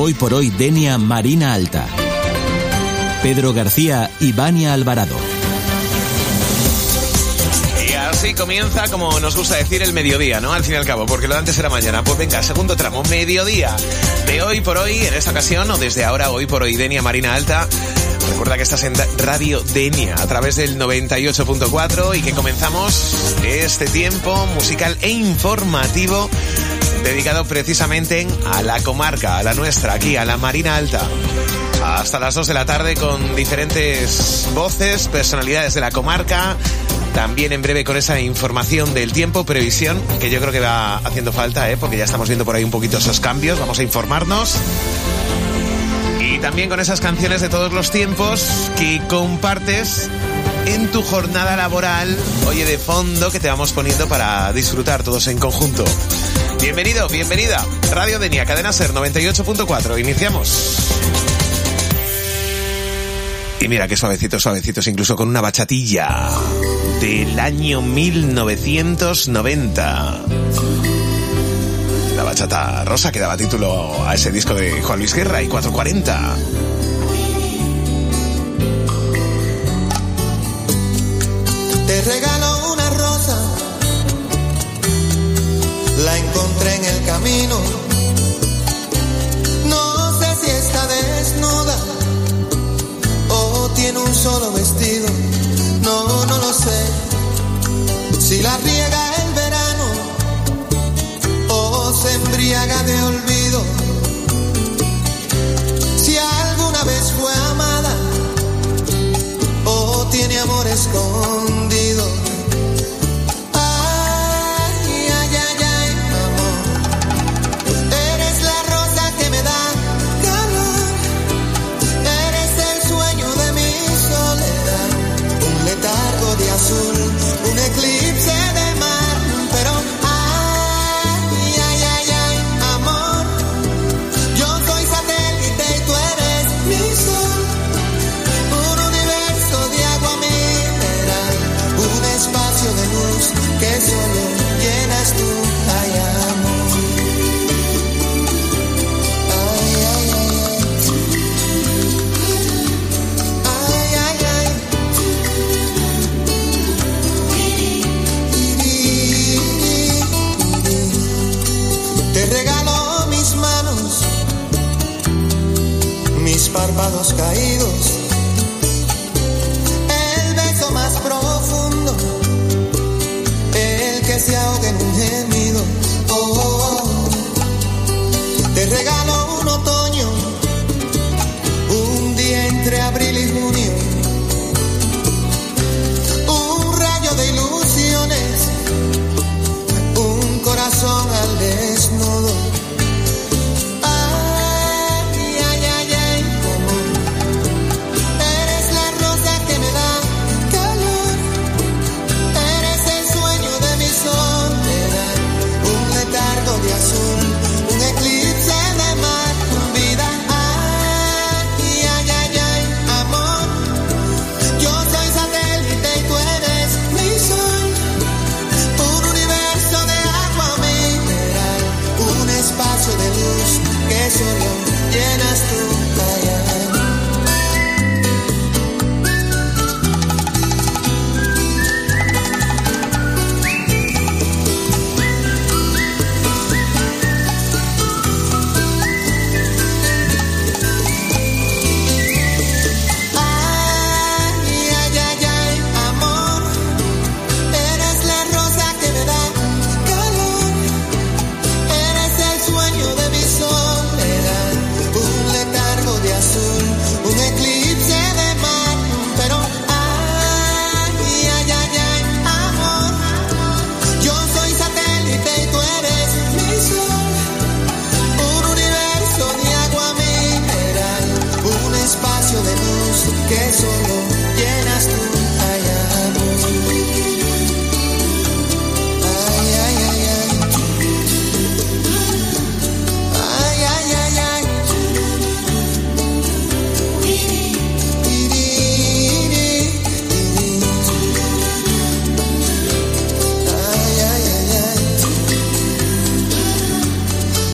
Hoy por hoy Denia Marina Alta. Pedro García y Vania Alvarado. Y así comienza, como nos gusta decir, el mediodía, ¿no? Al fin y al cabo, porque lo de antes era mañana. Pues venga, segundo tramo, mediodía de Hoy por Hoy, en esta ocasión, o desde ahora, Hoy por Hoy Denia Marina Alta. Recuerda que estás en Radio Denia a través del 98.4 y que comenzamos este tiempo musical e informativo dedicado precisamente a la comarca, a la nuestra, aquí, a la Marina Alta. Hasta las 2 de la tarde con diferentes voces, personalidades de la comarca. También en breve con esa información del tiempo, previsión, que yo creo que va haciendo falta, porque ya estamos viendo por ahí un poquito esos cambios. Vamos a informarnos. Y también con esas canciones de todos los tiempos que compartes en tu jornada laboral, oye, de fondo, que te vamos poniendo para disfrutar todos en conjunto. Bienvenido, bienvenida. Radio Denia, Cadena Ser 98.4. Iniciamos. Y mira qué suavecitos, suavecitos, incluso con una bachatilla del año 1990. La bachata rosa que daba título a ese disco de Juan Luis Guerra y 440. Te regalo una rosa, la encontré en el camino. No sé si está desnuda o tiene un solo vestido. No lo sé. Si la riega el verano o se embriaga de olvido. Si alguna vez fue amada o tiene amor escondido. Ay, ay, ay, ay, amor. Eres la rosa que me da calor. Eres el sueño de mi soledad. Un letargo de azul, un eclipse de mar. Pero ay, ay, ay, ay, amor. Yo soy satélite y tú eres mi sol. Un universo de agua mineral, un espacio de luz que solo llenas tú. Ay, amor. Ay, ay, ay, ay, ay, ay. Te regalo mis manos, mis párpados caídos, el beso más profundo, el que se ahoga en un gemido.